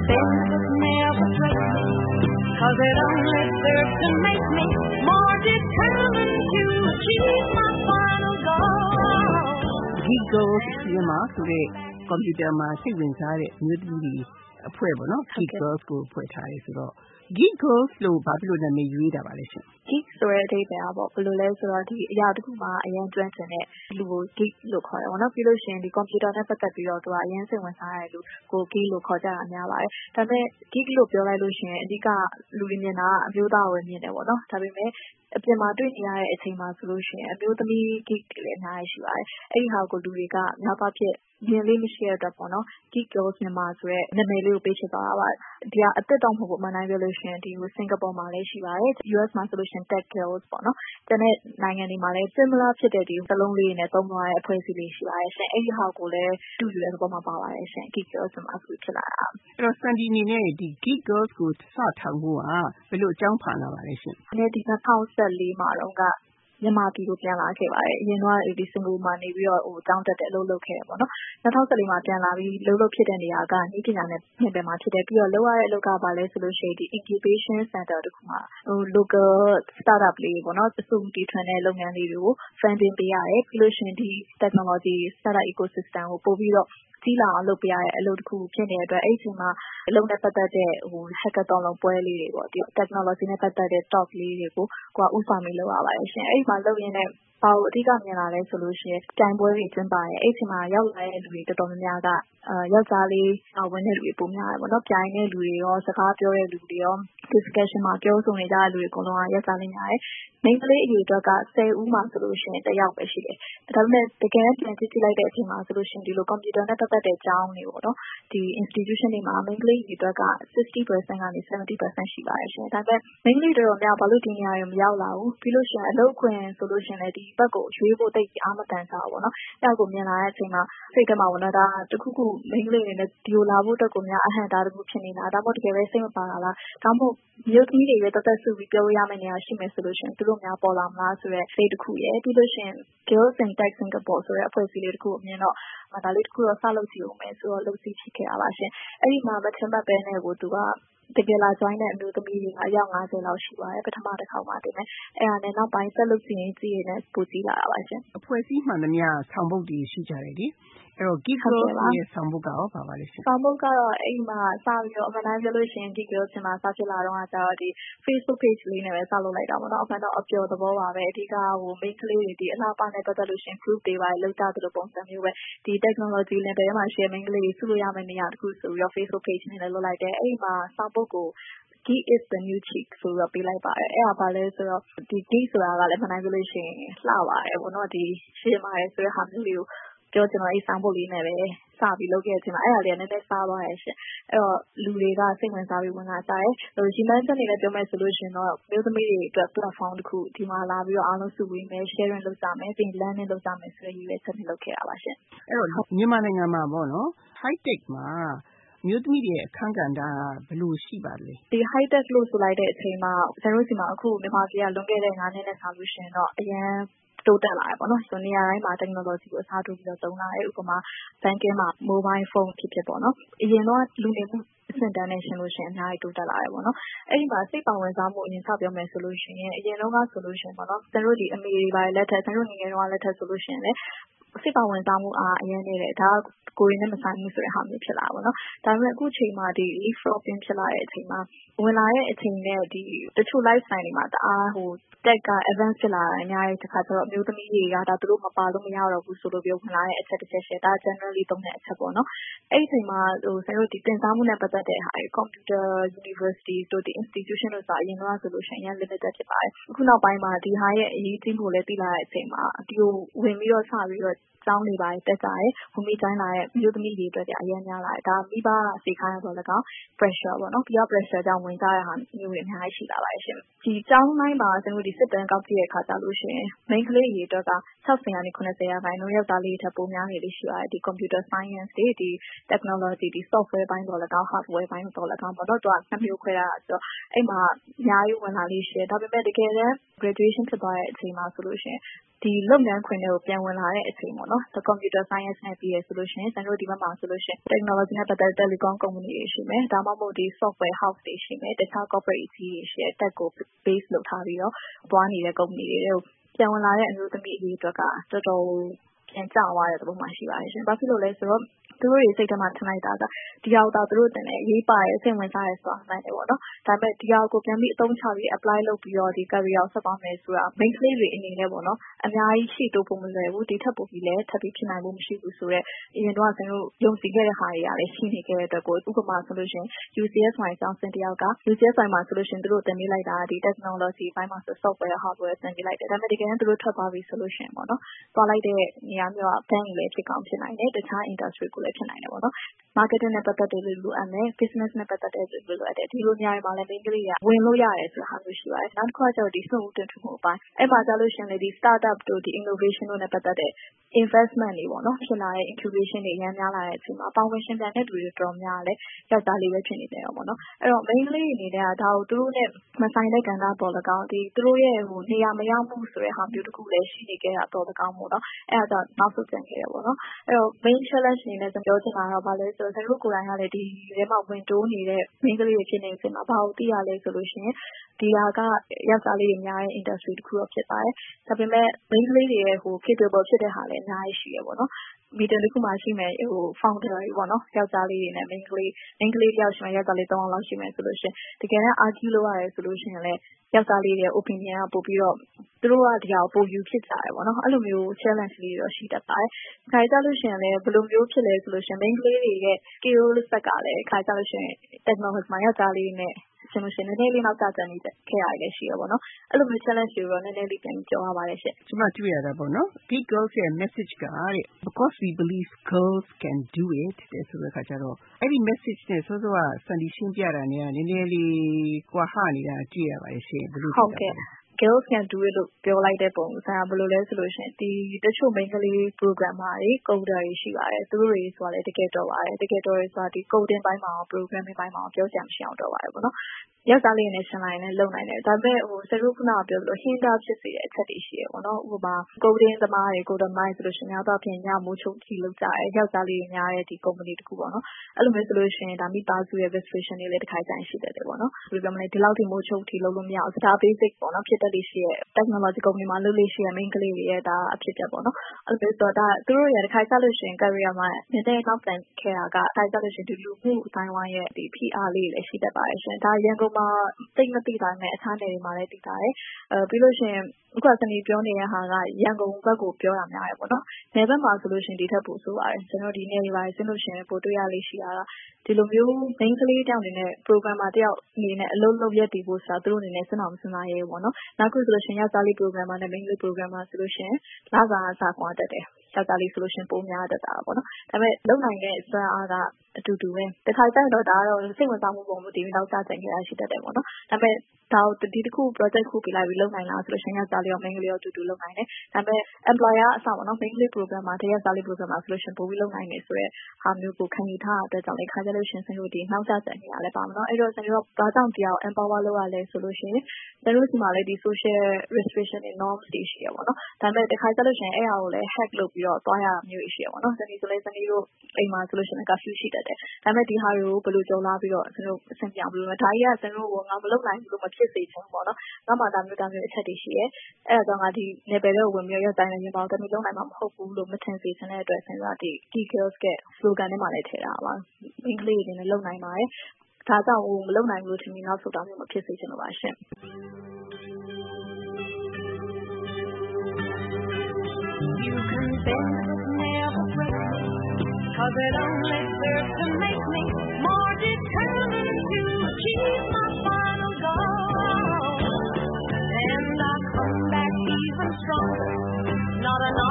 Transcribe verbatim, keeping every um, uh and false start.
could never trust me, 'cause it only served to make me more determined to achieve my final goal. Geek Girls ဒီမှာဆိုတဲ့ကွန်ပျူတာမှာစိတ်ဝင်စားတဲ့မျိုးသမီးတွေအဖွဲ့ပေါ့နော် Geek Girls ကိုဖွဲ့ထားတယ်ဆိုတော့ Geek Girls လို့ဘာဖြစ်လို့နာမည်ရွေးတာပါလဲရှင် Geek ဆိုတဲ့အဓိပ္ပာယ်ကပေါ့ဘယ်လိုလဲဆိုတော့ဒီအရာတစ်ခုမှာအရင်ကျွမ်းကျင်တဲ့လူကို Geek လို့ခေါ်တယ်ပေါ့နော်ပြီးလို့ရှိရင်ဒီကွန်ပျူတာနဲ့ပတ်သက်ပြီးတော့သူကအရင်စိတ်ဝင်စားတဲ့လူကို Geek လို့ခေါ်ကြတာများပါတယ်ဒါပေမဲ့ Geek လို့ပြောလိုက်လို့ရှိရင်အဓိကလူတွေမြင်တာကအမျိုးသားကိုမြင်တယ်ပေါ့နော်ဒါပေမဲ့အပြင်မှာတွေ့နေရတဲ့အချိန်မှာဆိုလို့ရှိရင်အမျိုးသမီး Geek တွေလည်းအများကြီးရှိပါတယ်အဲ့ဒီဟာကိုလူတွေကများပါဖြစ်မြင်လေးမရှိတဲ့အတွက်ပေါ့နော် Geek Girls မြန်မာဆိုတဲ့နာမည်လေးကိုပေးချစ်သွားတာပါဒီကအစ်စ်တော့မဟုတ်ဘူးအမှန်တိုင်းပြောလို့ရှိရင်ဒီစင်ကာပူမှာလည်းရှိပါတယ် U S မှာဆိုလို့ရှိရင် Tech Girls ပေါ့နော်ကျန်တဲ့နိုင်ငံတွေမှာလည်း similar ဖြစ်တဲ့ဒီစလုံးလေးနဲ့သုံးသွားတဲ့အဖွဲ့အစည်းလေးရှိပါတယ်ရှင်အဲ့ဒီဟာကိုလည်းတူတူတဲ့သဘောမှာပါပါတယ်ရှင် Geek Girls မှာဆိုဖြစ်လာတာအဲ့တော့ Sandy အနေနဲ့ဒီ Geek Girls ကိုစထောင်ဖို့ကဘယ်လိုအကြောင်းဖန်လာပါလဲရှင်အဲ့ဒီ၂၀၁၄မှာတော့ကမြန်မာပြည်ကိုပြန်လာခဲ့ပါတယ်အရင်ကဒီစင်ကာပူမှာနေပြီးတော့ဟိုတောင်းတက်တဲ့အလုပ်လုပ်ခဲ့တယ်ပေါ့နော်၂၀၁၄မှာပြန်လာပြီးလုပ်လုပ်ဖြစ်တဲ့နေရာကဤပညာနဲ့ပြင်ပမှာဖြစ်တယ်ပြီးတော့လုပ်ရတဲ့အလုပ်ကပါလဲဆိုလို့ရှိရင်ဒီ incubation center တခုမှာဟို local startup လေးပေါ့နော်အစုတီထွင်တဲ့လုပ်ငန်းလေးတွေကို funding ပေးရတယ်ပြီးလို့ရှိရင်ဒီ technology startup ecosystem ကိုပို့ပြီးတော့ကြီးလာအောင်လုပ်ပြရတဲ့အလုပ်တစ်ခုဖြစ်နေတဲ့အတွက်အဲ့ဒီမှာအလုပ်နဲ့ပတ်သက်တဲ့ဟို hackathon လုံးပွဲလေးတွေပေါ့ဒီ technology နဲ့ပတ်သက်တဲ့ talk လေးတွေကိုကိုကဥဆောင်ပြီးလုပ်ရပါတယ်ရှင်အဲ့ဒီမှာလုပ်ရင်းနဲ့ဘာလို့အဓိကမြင်လာလဲဆိုလို့ရှိရင်တိုင်ပွဲတွေကျင်းပါတယ်အဲ့ဒီမှာရောက်လာတဲ့လူတွေတော်တော်များများကအာယောက်ျားလေးဝင်တဲ့လူတွေပုံများတယ်ပေါ့နော်ပြိုင်တဲ့လူတွေရောစကားပြောတဲ့လူတွေရော discussion မှာပြောဆိုနေကြတဲ့လူတွေအကုန်လုံးကယောက်ျားလေးများတယ်မိန်းကလေးအရေအတွက်ကဆယ်ဦးမှဆိုလို့ရှိရင်တစ်ယောက်ပဲရှိတယ်ဒါပေမဲ့တကယ်ပြန်ကြည့်ကြည့်လိုက်တဲ့အချိန်မှာဆိုလို့ရှိရင်ဒီလိုကွန်ပျူတာနဲ့ပတ်သက်တဲ့အကြောင်းတွေပေါ့နော်ဒီ institution တွေမှာမိန်းကလေးအရေအတွက်က sixty percent ကနေ seventy percent ရှိပါတယ်ရှင်ဒါပေမဲ့မိန်းကလေးတွေတော့များဘာလို့ဒီနေရာတွေမရောက်လာဘူးပြီးလို့ရှိရင်အလုပ်ခွင်ဆိုလို့ရှိရင်လည်းဒီဘက်ကိုရွေးဖို့တိတ်အားမတန်စားဘူးပေါ့နော်အဲ့ဒါကိုမြင်လာတဲ့အချိန်မှာစိတ်ထဲမှာပေါ့နော်ဒါတခုခုမိန်းကလေးတွေနဲ့ဒီလိုလာဖို့အတွက်ကိုများအဟန့်တားတခုဖြစ်နေတာဒါမှမဟုတ်တကယ်ပဲစိတ်မပါတာလားဒါမှမဟုတ်မျိုးသမီးတွေပဲတသက်စုပြီးပြောရမယ့်နေရာရှိမယ်ဆိုလို့ရှိရင်သူတို့များပေါ်လာမလားဆိုတဲ့စိတ်တစ်ခုရယ်ပြီးလို့ရှိရင် Girls in Tech Singapore ဆိုတဲ့အဖွဲ့အစည်းလေးတစ်ခုကိုမြင်တော့ဒါလေးတစ်ခုတော့စလုပ်ကြည့်ဦးမယ်ဆိုတော့လုပ်စီဖြစ်ခဲ့တာပါရှင်အဲ့ဒီမှာမထင်မှတ်ပဲနဲ့ကိုသူကတကယ်လာ join တဲ့အမျိုးသမီးတွေကအယောက်၅၀လောက်ရှိပါတယ်ပထမတစ်ခေါက်မှာတင်မယ်အဲ့ဒါနဲ့နောက်ပိုင်းဆက်လုပ်ကြည့်ရင်ကြည့်ရင်ပိုကြည့်လာတာပါရှင်အဖွဲ့အစည်းမှန်သမျှဆောင်ပုဒ်တွေရှိကြတယ်လေအဲ့တော့ Geek Girls ရဲ့ဆောင်ပုဒ်ကရောပါပါလဲရှင်ဆောင်ပုဒ်ကတော့အဲ့မှာစပြီးတော့အမှန်တမ်းပြောလို့ရှိရင် Geek Girls မှာစဖြစ်လာတော့ကကျတော့ဒီ Facebook page လေးနဲ့ပဲစလုပ်လိုက်တာပေါ့နော်အမှန်တော့အပျော်သဘောပါပဲအဓိကဟို main ကလေးတွေဒီအလားပါနဲ့ပတ်သက်လို့ရှိရင် group တွေပါလောက်ကြသလိုပုံစံမျိုးပဲဒီ technology နဲ့တည်းမှာ share main ကလေးတွေစုလို့ရမယ့်နေရာတစ်ခုဆိုပြီးတော့ Facebook page နဲ့လည်းလုပ်လိုက်တယ်အဲ့မှာဆောင်ပုဒ်ကိုGeek is the new chic ဆိုတော့ပေးလိုက်ပါတယ်အဲ့ဒါဘာလဲဆိုတော့ဒီ Geek ဆိုတာကလည်းမှန်တိုင်းပြောလို့ရှိရင်လှပါတယ်ပေါ့နော်ဒီရှင်းပါတယ်ဆိုတဲ့ဟာမျိုးလေးကိုပြောချင်တော့အဲ့ဆောင်ပုဒ်လေးနဲ့ပဲစပြီးလုပ်ခဲ့ခြင်းမှာအဲ့ဒါလေးကနည်းနည်းစားသွားရဲ့ရှင်အဲ့တော့လူတွေကစိတ်ဝင်စားပြီးဝင်လာကြတယ်ဟိုဒီမှန်းချက်နေလည်းပြောမယ်ဆိုလို့ရှိရင်တော့မျိုးသမီးတွေအတွက် platform တစ်ခုဒီမှာလာပြီးတော့အားလုံးစုဝေးမယ် sharing လုပ်ကြမယ်ပြီး learning လုပ်ကြမယ်ဆိုရည်ရွယ်ချက်နဲ့လုပ်ခဲ့တာပါရှင်အဲ့တော့မြန်မာနိုင်ငံမှာပေါ့နော် high tech မှာမျိုးသမီးတွေအခန်းကဏ္ဍဘယ်လိုရှိပါလဲဒီ high tech လို့ဆိုလိုက်တဲ့အချိန်မှာကျွန်တော်တို့ဒီမှာအခုမြန်မာပြည်ကလွန်ခဲ့တဲ့၅နှစ်နဲ့ဆိုလို့ရှိရင်တော့အရင်တိုးတက်လာတယ်ပေါ့နော်ဆိုနေရာတိုင်းမှာ technology ကိုအစားထိုးပြီးတော့သုံးလာတယ်ဥပမာ banking မှာ mobile phone ဖြစ်ဖြစ်ပေါ့နော်အရင်တော့လူနေမှုအဆင့်တန်းနဲ့ရှင်လို့ရှိရင်အများကြီးတိုးတက်လာတယ်ပေါ့နော်အဲ့ဒီမှာစိတ်ပါဝင်စားမှုအရင်စပြောမယ်ဆိုလို့ရှိရင်အရင်တော့ကဆိုလို့ရှိရင်ပေါ့နော်ကျွန်တော်တို့ဒီအမေတွေပါလက်ထက်ကျွန်တော်တို့ငယ်ငယ်တော့လက်ထက်ဆိုလို့ရှိရင်လည်းစိတ်ပါဝင်စားမှုအားအရင်နေတယ်ဒါကိုယ်ရင်းနဲ့မဆိုင်မှုဆိုတဲ့ဟာမျိုးဖြစ်လာပါတော့။ဒါပေမဲ့အခုချိန်မှာဒီ leapfrogging ဖြစ်လာတဲ့အချိန်မှာဝင်လာတဲ့အချိန်နဲ့ဒီတချို့ lifestyle တွေမှာတအားဟို tech က advance ဖြစ်လာတဲ့အများကြီးတစ်ခါကျတော့အမျိုးသမီးတွေကဒါသူတို့မပါလို့မရတော့ဘူးဆိုလို့ပြောဝင်လာတဲ့အချက်တစ်ချက်ရှယ်ဒါ generally သုံးတဲ့အချက်ပေါ့နော်။အဲ့ဒီအချိန်မှာဟိုကျွန်တော်တို့ဒီတင်စားမှုနဲ့ပတ်သက်တဲ့ဟာတွေ computer university တို့ဒီ institution တို့ဆိုအရင်တော့ဆိုလို့ရှိရင် limited ဖြစ်ပါတယ်။အခုနောက်ပိုင်းမှာဒီဟာရဲ့အရေးကြီးမှုလည်းသိလာတဲ့အချိန်မှာဒီကိုဝင်ပြီးတော့စပြီးတော့ကျောင်းတွေပါတက်ကြတယ်။ဝင်ပြီးတိုင်းလာတဲ့မျိုးသမီးတွေအတွက်အရင်များလာတယ်။ဒါမိဘစိတ်ခိုင်းရတော့လည်းကောင်း pressure ပေါ့နော် peer pressure ကြောင့်ဝင်ကြတဲ့ဟာမျိုးတွေအများကြီးရှိလာပါတယ်ရှင်။ဒီကျောင်းတိုင်းမှာကျွန်တော်တို့ဒီစစ်တမ်းကောက်ကြည့်တဲ့အခါကျလို့ရှိရင် main ကလေးတွေအတွက်က၆၀ကနေ၇၀ရာခိုင်နှုန်းယောက်ျားလေးတွေထက်ပိုများနေလေးရှိပါတယ်ဒီ computer science တွေဒီ technology ဒီ software ဘိုင်းတော့လည်းကောင်း hardware ဘိုင်းတော့လည်းကောင်းပေါ့နော်သူကနှစ်မျိုးခွဲရတာဆိုတော့အဲ့မှာအများကြီးဝင်လာလေးရှိတယ်ဒါပေမဲ့တကယ်တမ်း graduation ဖြစ်သွားတဲ့အချိန်မှာဆိုလို့ရှိရင်ဒီဒီလုပ်ငန်းခွင်တွေကိုပြန်ဝင်လာတဲ့အချိန်ပေါ့နော် the computer science နဲ့ပြီးရဆိုလို့ရှိရင်ကျွန်တော်ဒီဘက်မှာဆိုလို့ရှိရင် technology နဲ့ပတ်သက်တဲ့ telecom company တွေရှိမယ်ဒါမှမဟုတ်ဒီ software house တွေရှိမယ်တခြား corporate အကြီးတွေရှိတယ် tech ကို base လုပ်ထားပြီးတော့သွားနေတဲ့ company တွေကိုပြန်ဝင်လာတဲ့အမျိုးသမီးအရေးအတွက်ကတော်တော်ပြန်ကျသွားတဲ့သဘောမှရှိပါတယ်ရှင်ဘာဖြစ်လို့လဲဆိုတော့သူတို့တွေစိတ်ထဲမှာထင်လိုက်တာကဒီဟာတော့သူတို့တင်တယ်ရေးပါရဲ့စိတ်ဝင်စားရဲဆိုတာမှန်တယ်ပေါ့နော်ဒါပေမဲ့ဒီဟာကိုပြန်ပြီးအသုံးချပြီး apply လုပ်ပြီးတော့ဒီ career ကိုဆက်သွားမယ်ဆိုတာ main ကလေးတွေအနေနဲ့ပေါ့နော်အများကြီးရှိတိုးဖို့မလွယ်ဘူးဒီထက်ပိုပြီးလဲထပ်ပြီးဖြစ်နိုင်ဖို့မရှိဘူးဆိုတော့အရင်တော့ကျွန်တော်ယုံကြည်ခဲ့တဲ့ဟာတွေကလည်းရှိနေခဲ့တဲ့အတွက်ကိုဥပမာဆိုလို့ရှိရင် U C S မှာကျောင်းဆင်းတယောက်က U C S မှာဆိုလို့ရှိရင်သူတို့တင်ပေးလိုက်တာဒီ technology ဘိုင်းမှာဆို software hardware တင်ပေးလိုက်တယ်ဒါပေမဲ့တကယ်တမ်းသူတို့ထွက်သွားပြီဆိုလို့ရှိရင်ပေါ့နော်သွားလိုက်တဲ့နေရာမျိုးက bank လည်းဖြစ်ကောင်းဖြစ်နိုင်တယ်တခြား industry ကိုလည်းဖြစ်နိုင်တယ်ပေါ့နော် marketing နဲ့ပတ်သက်တဲ့လူလိုအပ်မယ် business နဲ့ပတ်သက်တဲ့လူလိုအပ်တယ်ဒီလိုနေရာတွေမှာလည်း main ကလေးကဝင်လို့ရတယ်ဆိုတာဟာမျိုးရှိပါတယ်နောက်တစ်ခါကျတော့ဒီစွန့်ဦးတင်ထူမှုအပိုင်းအဲ့မှာကြာလို့ရှိရင်လေဒီ startup တို့ဒီ innovation တို့နဲ့ပတ်သက်တဲ့ investment တွေပေါ့နော်ဖြစ်လာတဲ့ incubation တွေရမ်းများလာတဲ့အချိန်မှာပေါင်းဝင်ရှင်ပြန်တဲ့လူတွေတော်များလဲယောက်ျားလေးပဲဖြစ်နေတယ်ပေါ့နော်အဲ့တော့ main ကလေးအနေနဲ့ကဒါကိုသူတို့နဲ့မဆိုင်တဲ့ကဏ္ဍပေါ်၎င်းဒီသူတို့ရဲ့ဟိုနေရာမရောက်မှုဆိုတဲ့ဟာမျိုးတစ်ခုလည်းရှိနေခဲ့တာတော်၎င်းပေါ့နော်အဲ့ဒါကြောင့်နောက်ဆုတ်ပြန်ခဲ့ရပေါ့နော်အဲ့တော့ main challenge အနေနဲ့ကျွန်တော်ပြောချင်တာတော့ဗာလဲဆိုတော့ကျွန်တော်ကိုယ်တိုင်ကလည်းဒီထဲမှာဝင်တိုးနေတဲ့ main ကလေးတွေဖြစ်နေတဲ့အချိန်မှာဘာလို့သိရလဲဆိုလို့ရှိရင်ဒီဟာကယောက်ျားလေးတွေများတဲ့ industry တစ်ခုတော့ဖြစ်ပါတယ်ဒါပေမဲ့ main ကလေးတွေရဲ့ဟို capable ဖြစ်တဲ့ဟာလည်းအများကြီးရှိရပေါ့နော်meeting တစ်ခုမှရှိမယ်ဟို founder တွေပေါ့နော်ယောက်ျားလေးတွေနဲ့ main ကလေး main ကလေးတယောက်ရှိမယ်ယောက်ျားလေးသုံးယောက်လောက်ရှိမယ်ဆိုလို့ရှိရင်တကယ်တမ်း argue လုပ်ရတယ်ဆိုလို့ရှိရင်လည်းယောက်ျားလေးတွေ opinion ကပို့ပြီးတော့သူတို့ကဒီဟာကိုပိုယူဖြစ်ကြတယ်ပေါ့နော်အဲ့လိုမျိုး challenge လေးတွေတော့ရှိတတ်ပါတယ်ခါကြလို့ရှိရင်လည်းဘယ်လိုမျိုးဖြစ်လဲဆိုလို့ရှိရင် main ကလေးတွေရဲ့ skill set ကလည်းခါကြလို့ရှိရင် technology မှာယောက်ျားလေးနဲ့ကျွန်တော်ရှင်နည်းနည်းလေးနောက်ကျကျနေခဲ့ရတယ်လည်းရှိရပါတော့။အဲ့လိုမျိုး challenge တွေတော့နည်းနည်းလေးပြန်ပြောရပါတယ်ရှင့်။ကျွန်မတွေ့ရတာပေါ့နော်။ Geek Girls ရဲ့ message ကတဲ့ because we believe girls can do it တဲ့ဆိုတဲ့အခါကျတော့အဲ့ဒီ message နဲ့စောစောကစံဒီရှင်းပြတာနဲ့နည်းနည်းလေးကွာဟနေတာတွေ့ရပါတယ်ရှင်ဘယ်လိုဖြစ်လဲ။ဟုတ်ကဲ့girls can do it လို့ပြောလိုက်တဲ့ပုံစံကဘယ်လိုလဲဆိုလို့ရှိရင်ဒီတချို့ main ကလေး programmer တွေ coder တွေရှိပါတယ်သူတို့တွေဆိုတာလည်းတကယ်တော့ပါတယ်တကယ်တော့ဆိုတာဒီ coding ဘိုင်းမှာရော programming ဘိုင်းမှာရောပြောကြမရှိအောင်တော့ပါတယ်ပေါ့နော်ယောက်ျားလေးနဲ့ရှင်းလိုက်ရင်လည်းလုံနိုင်တယ်ဒါပေမဲ့ဟိုစရုပ်ခုနကပြောလို့ hinder ဖြစ်စေတဲ့အချက်တွေရှိရပေါ့နော်ဥပမာ coding သမားတွေ coder မိုင်းဆိုလို့ရှိရင်များတော့ပြင်ညမိုးချုပ်ကြည့်လုပ်ကြတယ်ယောက်ျားလေးတွေများတဲ့ဒီ company တခုပေါ့နော်အဲ့လိုမျိုးဆိုလို့ရှိရင်ဒါမိသားစုရဲ့ restriction တွေလည်းတစ်ခါကြိုင်ရှိတယ်လေပေါ့နော်ဘယ်လိုပြောမလဲဒီလောက်ထိမိုးချုပ်ထိလုပ်လို့မရအောင်ဒါ basic ပေါ့နော်ဖြစ်တတ်လေးရှိရဲ့ technology company မှာလုပ်လို့ရှိရဲ့ main ကလေးတွေရဲ့ဒါအဖြစ်ပြပေါ့နော်အဲ့လိုဆိုတော့ဒါသူတို့ရဲ့တစ်ခါကြလို့ရှိရင် career မှာနည်းနည်းနောက်ပြန်ခဲ့တာကတစ်ခါကြလို့ရှိရင်ဒီလူမှုအတိုင်းဝိုင်းရဲ့ဒီ P R လေးလည်းရှိတတ်ပါတယ်ရှင်ဒါရန်ကုန်မှာသိမသိတာနဲ့အခြားနယ်တွေမှာလည်းသိတာတယ်အဲပြီးလို့ရှိရင်အခုကစနေပြောနေတဲ့ဟာကရန်ကုန်ဘက်ကိုပြောတာများတယ်ပေါ့နော်နယ်ဘက်မှာဆိုလို့ရှိရင်ဒီထက်ပိုဆိုပါတယ်ကျွန်တော်ဒီနယ်တွေပါဆင်းလို့ရှိရင်ပိုတွေ့ရလေးရှိတာကဒီလိုမျိုး main ကလေးတောင်နေနဲ့ programmer တယောက်အနေနဲ့အလုပ်လုပ်ရက်တည်ဖို့ဆိုတာသူတို့အနေနဲ့စဉ်းစားမစဉ်းစားရဲဘူးပေါ့နော်နောက်ခုဆိုလို့ရှိရင်ယောက်ျားလေး programmer နဲ့ main ကလေး programmer ဆိုလို့ရှိရင်လစာအစားကွာတတ်တယ်ယောက်ျားလေးဆိုလို့ရှိရင်ပိုများတတ်တာပေါ့နော်ဒါပေမဲ့လုံနိုင်တဲ့စွမ်းအားကအတူတူပဲတခါကျတော့ဒါကတော့စိတ်ဝင်စားမှုပုံမူတည်ပြီးနောက်ကျချိန်ခဲ့ရရှိတတ်တယ်ပေါ့နော်ဒါပေမဲ့ဒါဒီတစ်ခု project ခုပြလိုက်ပြီးလုံနိုင်လားဆိုလို့ရှိရင်ယောက်ျားလေးရော main ကလေးရောအတူတူလုံနိုင်တယ်ဒါပေမဲ့ employer အစားပေါ့နော် main ကလေး programmer တယောက်ျားလေး programmer ဆိုလို့ရှိရင်ပိုပြီးလုံနိုင်တယ်ဆိုတော့ဟာမျိုးကိုခံယူထားတဲ့အတွက်ကြောင့်လေခါကြလို့ရှိရင်စင်တို့ဒီနောက်ကျချိန်နေရလဲပါမနော်အဲ့တော့စင်တို့ဘာကြောင့်တရား empower လုပ်ရလဲဆိုလို့ရှိရင်စင်တို့ဒီမှာလေဒီ social restriction တွေ norms တွေရှိရပါတော့ဒါပေမဲ့တခါကြလို့ရှိရင်အဲ့ဟာကိုလည်း hack လုပ်ပြီးတော့တွားရမျိုးရှိရပါတော့စနေဆိုလဲစနေတို့အိမ်မှာဆိုလို့ရှိရင် curfew ရှိတတ်တယ်ဒါပေမဲ့ဒီဟာတွေကိုဘယ်လိုကြုံလာပြီးတော့စင်တို့အဆင်ပြေအောင်ဘယ်လိုလဲဒါကြီးကစင်တို့ကငါမလုပ်နိုင်ဘူးလို့မဖြစ်စေချင်ဘူးပေါ့နော်နောက်မှဒါမျိုးဒါမျိုးအချက်တွေရှိရဲအဲ့ဒါကြောင့်ငါဒီ level တွေကိုဝင်ပြီးတော့တိုင်းနေရင်ပေါ့တမီလုံးနိုင်မှာမဟုတ်ဘူးလို့မထင်စေချင်တဲ့အတွက်စင်တို့ဒီ Geek Girls က slogan ထဲမှာလည်းထည့်ထားပါမိန်းကလေးတွေနဲ့လုံနိုင်ပါတယ်ဒါကြောင့်မလုံနိုင်ဘူးလို့ထင်ပြီးနောက်ဆုတ်တာမျိုးမဖြစ်စေချင်လို့ပါရှင် You can bend but never break me, 'cause it only serves to make me more determined to achieve my final goal. And I come back even stronger, not an